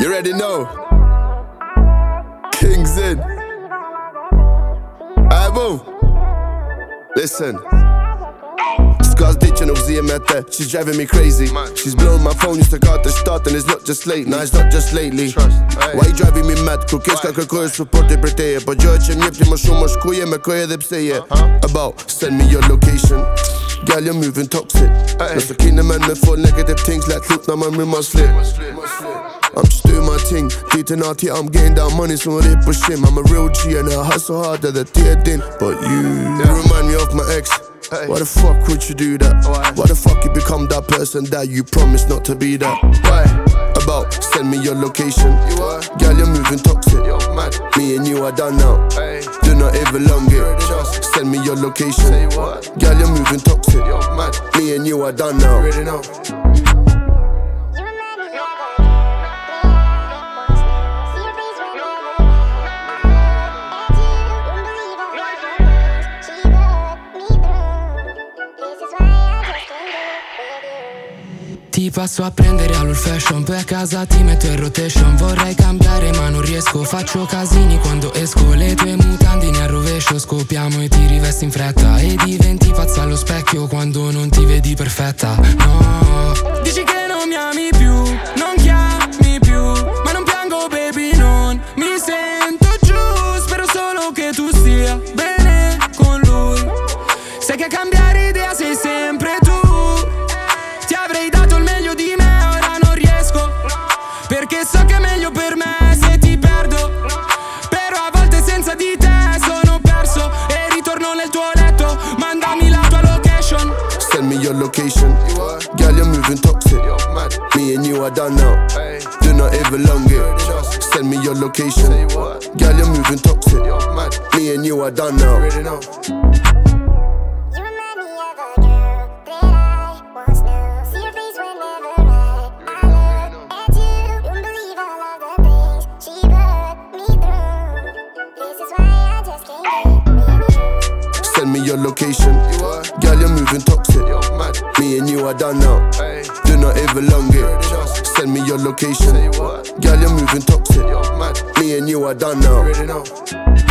You already know. Kings in. Alright, boom. Listen. Scar's ditching och see him at that. She's driving me crazy. She's blowing my phone, used to got the start and it's not just late. Nah, it's not just lately. Why you driving me mad? Kukes ka kërkoj supporti për teje. Po gjë që mjepti më shumë është kuje me koje dhe pseje. About, send me your location. Girl, you're moving toxic. Nëse kine men me full negative things like look, now man me must slip. I'm just doing my thing, deep and naughty, I'm getting down money, so I push him. I'm a real G and I hustle harder than did. But you remind me of my ex. Why the fuck would you do that? Why the fuck you become that person that you promised not to be that? Why? About, send me your location. Girl, you're moving toxic. Me and you are done now. Do not even long it. Send me your location. Girl, you're moving toxic. Me and you are done now. Ti passo a prendere all'old fashion, poi a casa ti metto in rotation. Vorrei cambiare ma non riesco, faccio casini quando esco. Le tue mutandine a rovescio, scopiamo e ti rivesti in fretta. E diventi pazza allo specchio quando non ti vedi perfetta. No, dici che non mi ami più, non chiami più, ma non piango baby, non mi sento giù. Spero solo che tu stia bene con lui. Sai che a cambiare idea sei sempre tu. Ti avrei dato il meglio di me, ora non riesco, perché so che è meglio per me se ti perdo. Però a volte senza di te sono perso e ritorno nel tuo letto. Mandami la tua location. Send me your location. Girl, you're moving toxic. Me and you are done now. Do not even long it. Send me your location. Girl, you're moving toxic. Me and you are done now. Send me your location. Girl, you're moving toxic. Me and you are done now. Do not even long it. Send me your location. Girl, you're moving toxic. Me and you are done now.